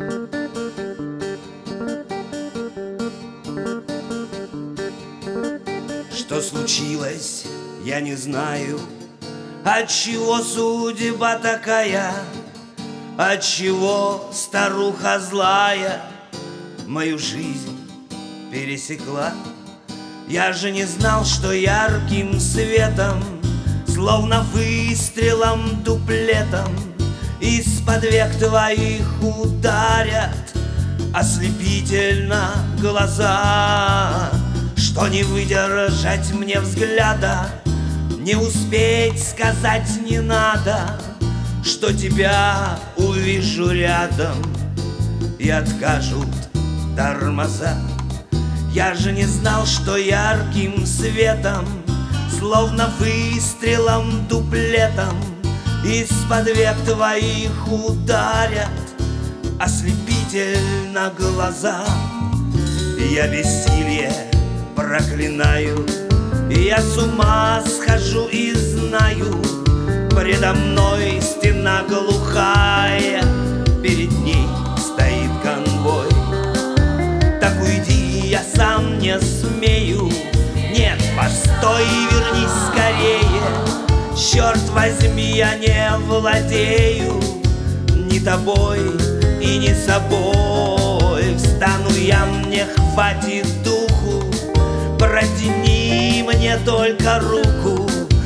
Что случилось, я не знаю. Отчего судьба такая? Отчего старуха злая мою жизнь пересекла? Я же не знал, что ярким светом, словно выстрелом дуплетом, из-под век твоих ударят ослепительно глаза. Что не выдержать мне взгляда, не успеть сказать не надо, что тебя увижу рядом и откажут тормоза. Я же не знал, что ярким светом, словно выстрелом дуплетом, из-под век твоих ударят ослепительно глаза. Я бессилие проклинаю, я с ума схожу и знаю, предо мной стена глухая, перед ней стоит конвой. Так уйди, я сам не смею. Нет, постой, вернись скорее. Черт возьми, я не владею ни тобой и ни собой. Встану я, мне хватит духу, протяни мне только руку,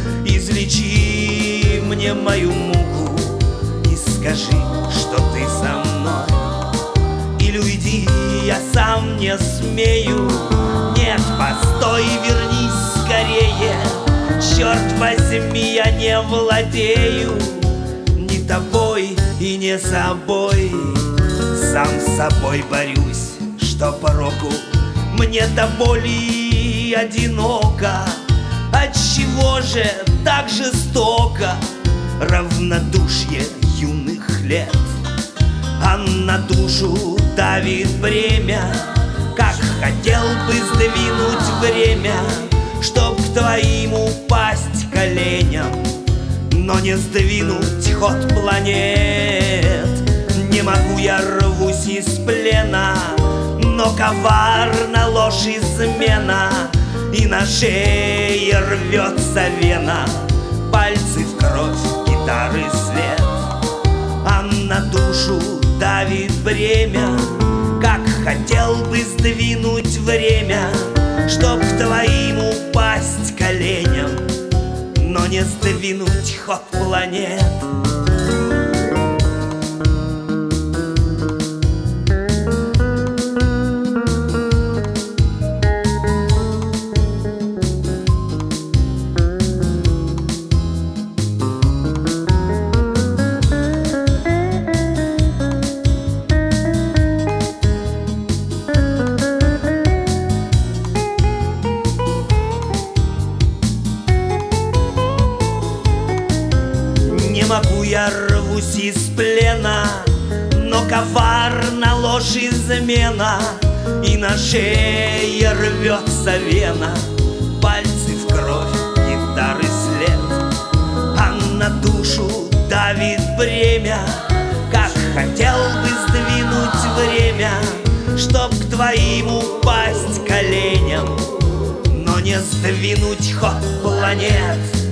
излечи мне мою муку и скажи, что ты со мной. Или уйди, я сам не смею. Нет, постой, вернись скорее. Черт возьми, я не владею ни тобой и не собой. Сам с собой борюсь, что пороку мне до боли одиноко. Отчего же так жестоко равнодушие юных лет? А на душу давит бремя, как хотел бы сдвинуть время, чтоб к твоим упасть коленям, но не сдвинуть ход планет. Не могу, я рвусь из плена, но коварна ложь измена, и на шее рвется вена, пальцы в кровь, гитары след. А на душу давит бремя, как хотел бы сдвинуть время, чтоб к твоим упасть коленям, но не сдвинуть ход планет. Не могу, я рвусь из плена, но коварна ложь измена, и на шее рвется вена, пальцы в кровь, гитары след. А на душу давит бремя, как хотел бы сдвинуть время, чтоб к твоим упасть коленям, но не сдвинуть ход планет.